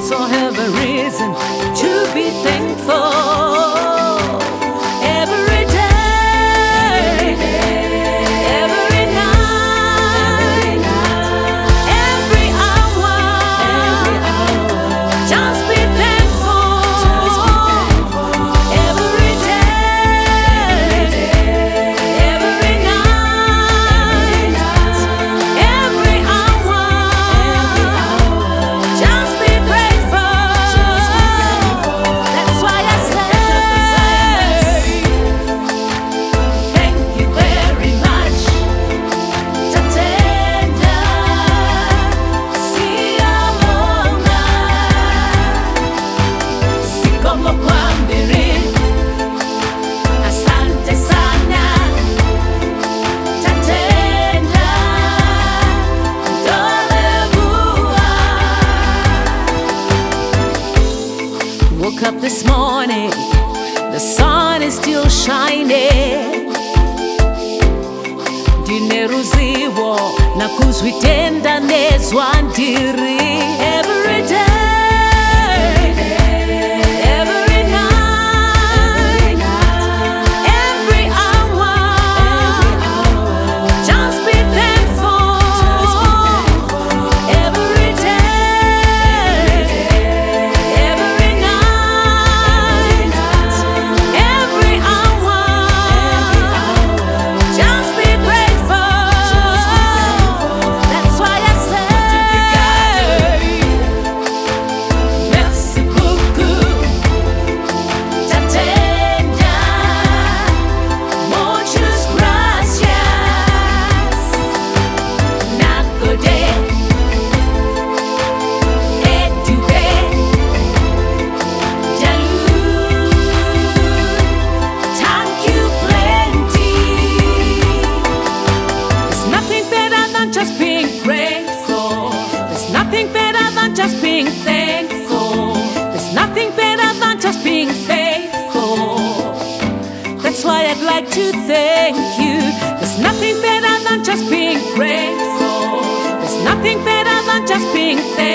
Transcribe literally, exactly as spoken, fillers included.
also have a reason to be thankful. Every day, every night, every hour, just be thankful. Every day, every night, every hour, just be grateful. That's why I say thank you very much. Tatenda siyabonga, sikomo kwambiri, asante sana. Tatenda ndolebua. Woke up this morning, the sun is still shining. Ndineruzivo na kuzvitenda nezwa ndiri. Every day, every night, every hour, just be thankful. Every day, every night, every hour, just be grateful. That's why I say merci beaucoup. Tatenda, muchas gracias. Nakode, edube, dalu. Thank you plenty. There's nothing better than just being grateful. There's nothing better than just being thankful. There's nothing better than just being faithful. That's why I'd like to thank you. There's nothing better than just being grateful. There's nothing better than just being thankful.